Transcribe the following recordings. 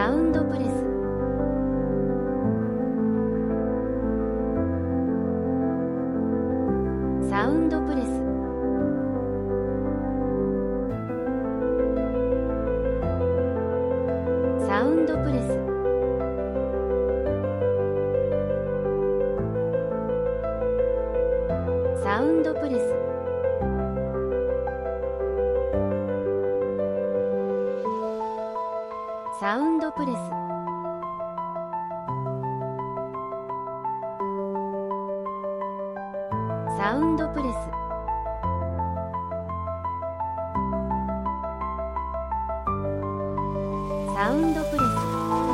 サウンドプレス、サウンドプレス、サウンドプレス、サウンドプレス、サウンドプレス、サウンドプレス、サウンドプレス、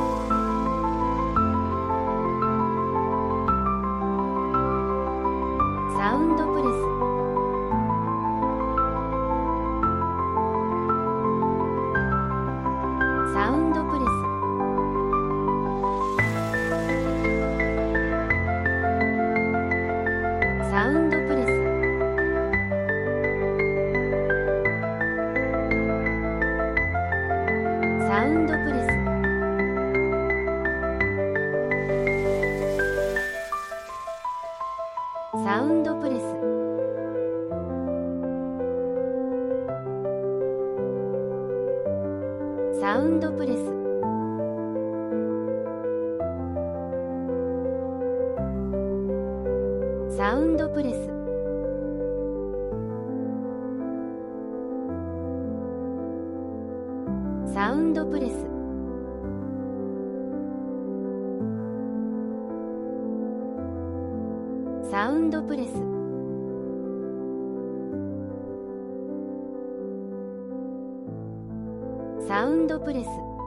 サウンドプレス、サウンドプレス、サウンドプレス、サウンドプレス、サウンドプレス、サウンドプレス、サウンドプレス、サウンドプレス、サウンドプレス、サウンドプレス。